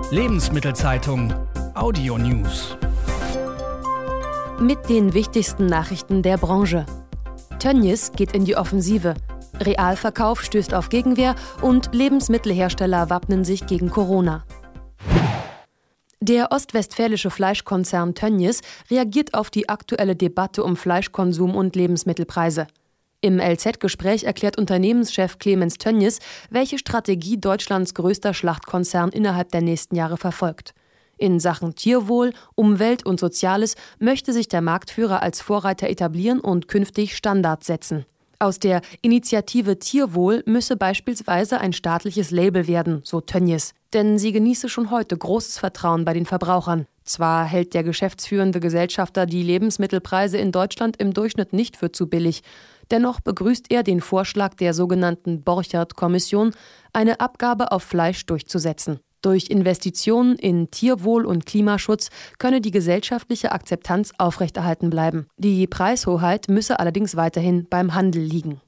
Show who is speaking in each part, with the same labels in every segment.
Speaker 1: Lebensmittelzeitung Audio News.
Speaker 2: Mit den wichtigsten Nachrichten der Branche. Tönnies geht in die Offensive. Realverkauf stößt auf Gegenwehr und Lebensmittelhersteller wappnen sich gegen Corona. Der ostwestfälische Fleischkonzern Tönnies reagiert auf die aktuelle Debatte um Fleischkonsum und Lebensmittelpreise. Im LZ-Gespräch erklärt Unternehmenschef Clemens Tönnies, welche Strategie Deutschlands größter Schlachtkonzern innerhalb der nächsten Jahre verfolgt. In Sachen Tierwohl, Umwelt und Soziales möchte sich der Marktführer als Vorreiter etablieren und künftig Standards setzen. Aus der Initiative Tierwohl müsse beispielsweise ein staatliches Label werden, so Tönnies. Denn sie genieße schon heute großes Vertrauen bei den Verbrauchern. Zwar hält der geschäftsführende Gesellschafter die Lebensmittelpreise in Deutschland im Durchschnitt nicht für zu billig. Dennoch begrüßt er den Vorschlag der sogenannten Borchardt-Kommission, eine Abgabe auf Fleisch durchzusetzen. Durch Investitionen in Tierwohl und Klimaschutz könne die gesellschaftliche Akzeptanz aufrechterhalten bleiben. Die Preishoheit müsse allerdings weiterhin beim Handel liegen.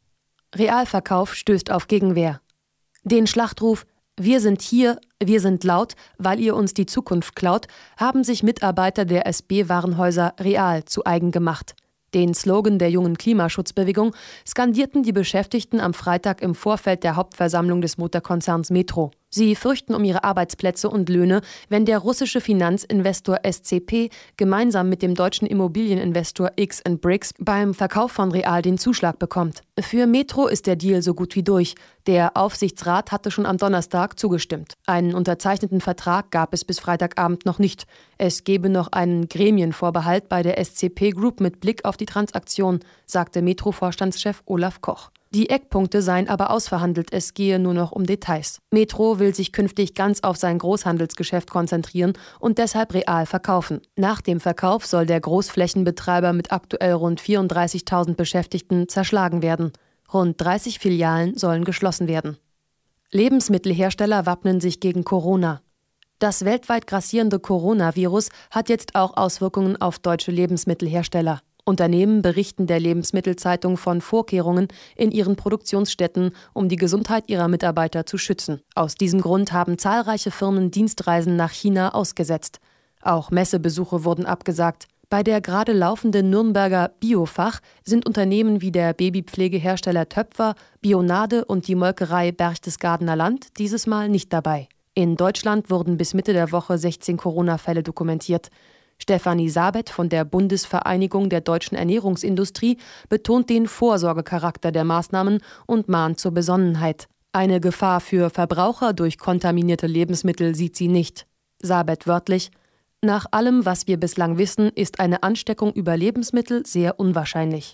Speaker 2: Realverkauf stößt auf Gegenwehr. Den Schlachtruf „Wir sind hier, wir sind laut, weil ihr uns die Zukunft klaut" haben sich Mitarbeiter der SB-Warenhäuser Real zu eigen gemacht. Den Slogan der jungen Klimaschutzbewegung skandierten die Beschäftigten am Freitag im Vorfeld der Hauptversammlung des Mutterkonzerns Metro. Sie fürchten um ihre Arbeitsplätze und Löhne, wenn der russische Finanzinvestor SCP gemeinsam mit dem deutschen Immobilieninvestor X&Bricks beim Verkauf von Real den Zuschlag bekommt. Für Metro ist der Deal so gut wie durch. Der Aufsichtsrat hatte schon am Donnerstag zugestimmt. Einen unterzeichneten Vertrag gab es bis Freitagabend noch nicht. Es gebe noch einen Gremienvorbehalt bei der SCP Group mit Blick auf die Transaktion, sagte Metro-Vorstandschef Olaf Koch. Die Eckpunkte seien aber ausverhandelt, es gehe nur noch um Details. Metro will sich künftig ganz auf sein Großhandelsgeschäft konzentrieren und deshalb Real verkaufen. Nach dem Verkauf soll der Großflächenbetreiber mit aktuell rund 34.000 Beschäftigten zerschlagen werden. Rund 30 Filialen sollen geschlossen werden. Lebensmittelhersteller wappnen sich gegen Corona. Das weltweit grassierende Coronavirus hat jetzt auch Auswirkungen auf deutsche Lebensmittelhersteller. Unternehmen berichten der Lebensmittelzeitung von Vorkehrungen in ihren Produktionsstätten, um die Gesundheit ihrer Mitarbeiter zu schützen. Aus diesem Grund haben zahlreiche Firmen Dienstreisen nach China ausgesetzt. Auch Messebesuche wurden abgesagt. Bei der gerade laufenden Nürnberger Biofach sind Unternehmen wie der Babypflegehersteller Töpfer, Bionade und die Molkerei Berchtesgadener Land dieses Mal nicht dabei. In Deutschland wurden bis Mitte der Woche 16 Corona-Fälle dokumentiert. Stefanie Sabet von der Bundesvereinigung der deutschen Ernährungsindustrie betont den Vorsorgecharakter der Maßnahmen und mahnt zur Besonnenheit. Eine Gefahr für Verbraucher durch kontaminierte Lebensmittel sieht sie nicht. Sabet wörtlich: Nach allem, was wir bislang wissen, ist eine Ansteckung über Lebensmittel sehr unwahrscheinlich.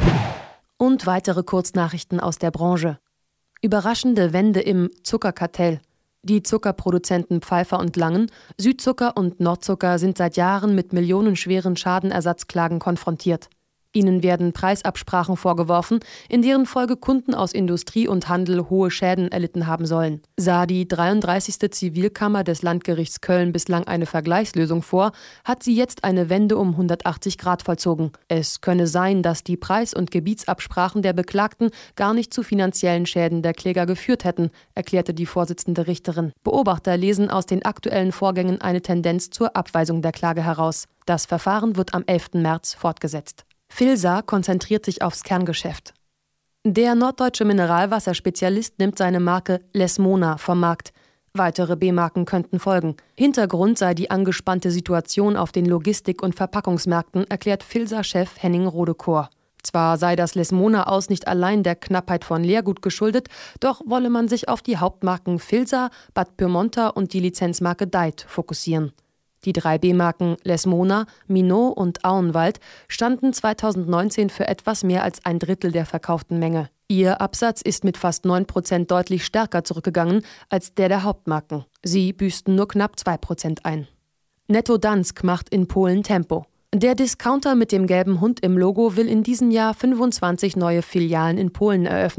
Speaker 2: Und weitere Kurznachrichten aus der Branche. Überraschende Wende im Zuckerkartell. Die Zuckerproduzenten Pfeiffer und Langen, Südzucker und Nordzucker sind seit Jahren mit millionenschweren Schadenersatzklagen konfrontiert. Ihnen werden Preisabsprachen vorgeworfen, in deren Folge Kunden aus Industrie und Handel hohe Schäden erlitten haben sollen. Sah die 33. Zivilkammer des Landgerichts Köln bislang eine Vergleichslösung vor, hat sie jetzt eine Wende um 180 Grad vollzogen. Es könne sein, dass die Preis- und Gebietsabsprachen der Beklagten gar nicht zu finanziellen Schäden der Kläger geführt hätten, erklärte die Vorsitzende Richterin. Beobachter lesen aus den aktuellen Vorgängen eine Tendenz zur Abweisung der Klage heraus. Das Verfahren wird am 11. März fortgesetzt. Filsa konzentriert sich aufs Kerngeschäft. Der norddeutsche Mineralwasserspezialist nimmt seine Marke Lesmona vom Markt. Weitere B-Marken könnten folgen. Hintergrund sei die angespannte Situation auf den Logistik- und Verpackungsmärkten, erklärt Filsa-Chef Henning Rodekoor. Zwar sei das Lesmona aus nicht allein der Knappheit von Leergut geschuldet, doch wolle man sich auf die Hauptmarken Filsa, Bad Pyrmonter und die Lizenzmarke Deit fokussieren. Die 3 B-Marken Lesmona, Minot und Auenwald standen 2019 für etwas mehr als ein Drittel der verkauften Menge. Ihr Absatz ist mit fast 9% deutlich stärker zurückgegangen als der Hauptmarken. Sie büßten nur knapp 2% ein. Netto Dansk macht in Polen Tempo. Der Discounter mit dem gelben Hund im Logo will in diesem Jahr 25 neue Filialen in Polen eröffnen.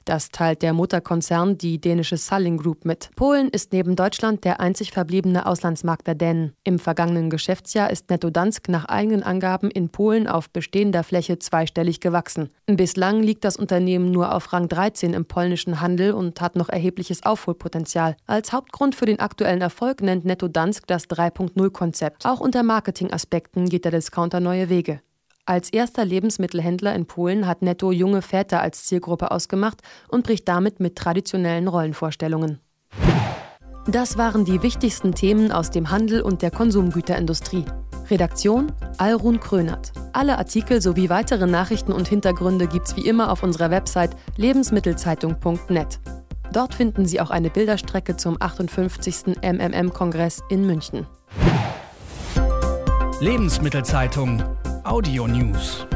Speaker 2: Das teilt der Mutterkonzern, die dänische Salling Group, mit. Polen ist neben Deutschland der einzig verbliebene Auslandsmarkt der Dänen. Im vergangenen Geschäftsjahr ist Netto Dansk nach eigenen Angaben in Polen auf bestehender Fläche zweistellig gewachsen. Bislang liegt das Unternehmen nur auf Rang 13 im polnischen Handel und hat noch erhebliches Aufholpotenzial. Als Hauptgrund für den aktuellen Erfolg nennt Netto Dansk das 3.0-Konzept. Auch unter Marketingaspekten geht der Discounter neue Wege. Als erster Lebensmittelhändler in Polen hat Netto junge Väter als Zielgruppe ausgemacht und bricht damit mit traditionellen Rollenvorstellungen. Das waren die wichtigsten Themen aus dem Handel und der Konsumgüterindustrie. Redaktion Alrun Krönert. Alle Artikel sowie weitere Nachrichten und Hintergründe gibt's wie immer auf unserer Website lebensmittelzeitung.net. Dort finden Sie auch eine Bilderstrecke zum 58. MMM-Kongress in München.
Speaker 1: Lebensmittelzeitung Audio News.